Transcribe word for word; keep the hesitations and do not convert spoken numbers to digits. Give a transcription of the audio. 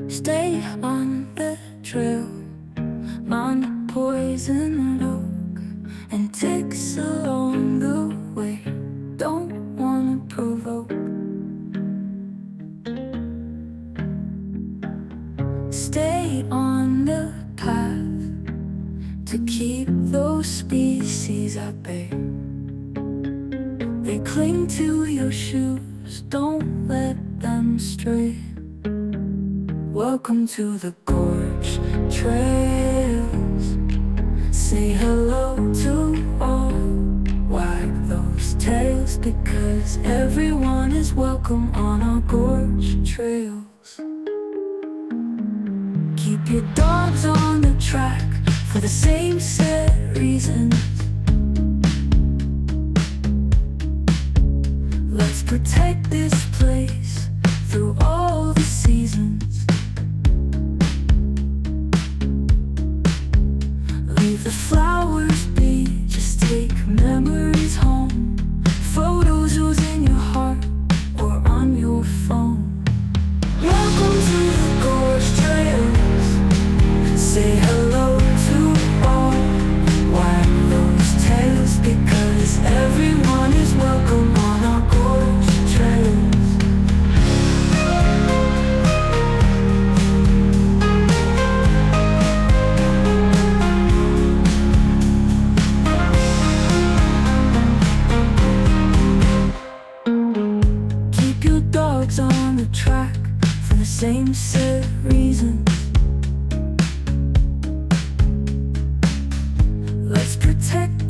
Stay on the trail, on poison oak, and ticks along the way. Don't wanna provoke. Stay on the path to keep those species at bay. They cling to your shoes, don't let them stray. Welcome to the Gorge Trails. Say hello to all, wag those tails, because everyone is welcome on our Gorge Trails. Keep your dogs on the track for the same set reasons. Let's protect this place through all the seasons. Leave the flowers be, just take memories home. Photos who's in your heart or on your phone. Welcome to the Gorge Trails. Say hello to all, wag those tails, because everyone is welcome on our Gorge Trails. Keep your dogs on the track for the same set reasons. Let's protect